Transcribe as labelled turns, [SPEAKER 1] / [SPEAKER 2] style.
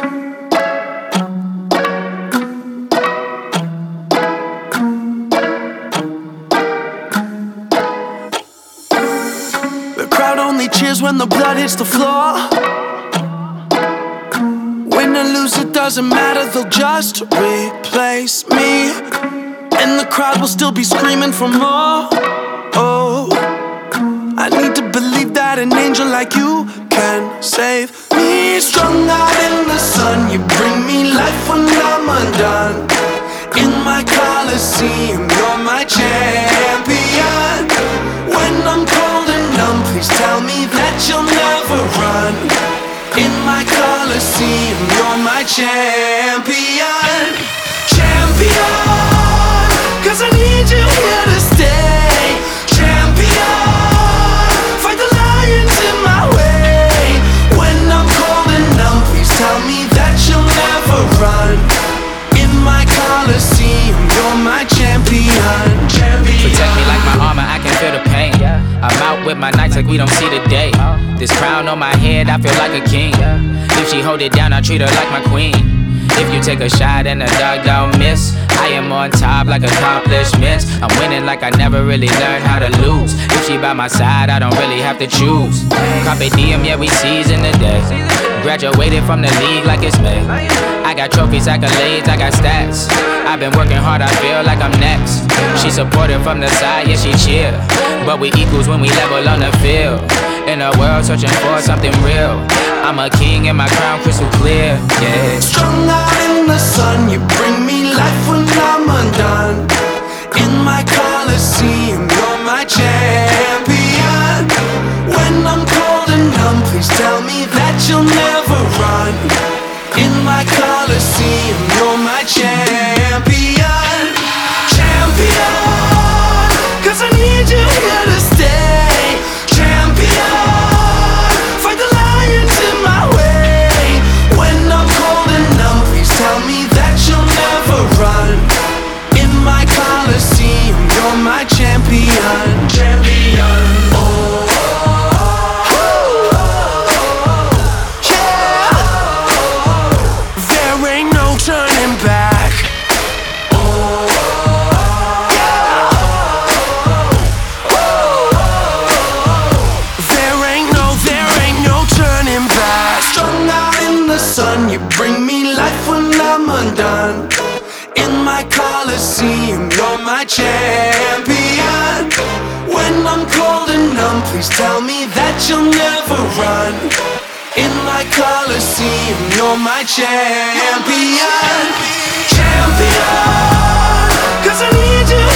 [SPEAKER 1] The crowd only cheers when the blood hits the floor. Win or lose, it doesn't matter, they'll just replace me. And the crowd will still be screaming for more. Oh, I need to believe that an angel like you can save me. Strung out in the sun, you bring me life when I'm undone. In my Colosseum, you're my champion. When I'm cold and numb, please tell me that you'll never run. In my Colosseum, you're my champion. Champion, 'cause I need you here to stay. Champion, fight the lions in my way. When I'm cold and numb, please tell me that you'll never run. In my Colosseum, you're my champion.
[SPEAKER 2] Protect me like my armor, I can feel the pain. I'm out with my nights like we don't see the day. This crown on my head, I feel like a king. If she hold it down, I treat her like my queen. If you take a shot and the dog don't miss, I am on top like accomplishments. I'm winning like I never really learned how to lose. If she by my side, I don't really have to choose. Carpe diem, yeah, we season the day. Graduated from the league like it's May. I got trophies, accolades, I got stats. I've been working hard, I feel like I'm next. She supported from the side, yeah, she cheer. But we equals when we level on the field. In a world searching for something real, I'm a king and my crown crystal clear, yeah.
[SPEAKER 1] Strung out in the sun, you bring me life when I'm undone. In my Colosseum, you're my champion. When I'm cold and numb, please tell me that you'll never run. In my Colosseum, you're my champion. Champion, 'cause I need you here to stay. Champion, fight the lions in my way. When I'm cold and numb, please tell me that you'll never run. In my Colosseum, you're my champion. Champion. Sun, you bring me life when I'm undone. In my Colosseum, you're my champion. When I'm cold and numb, please tell me that you'll never run. In my Colosseum, you're my champion. Champion, 'cause I need you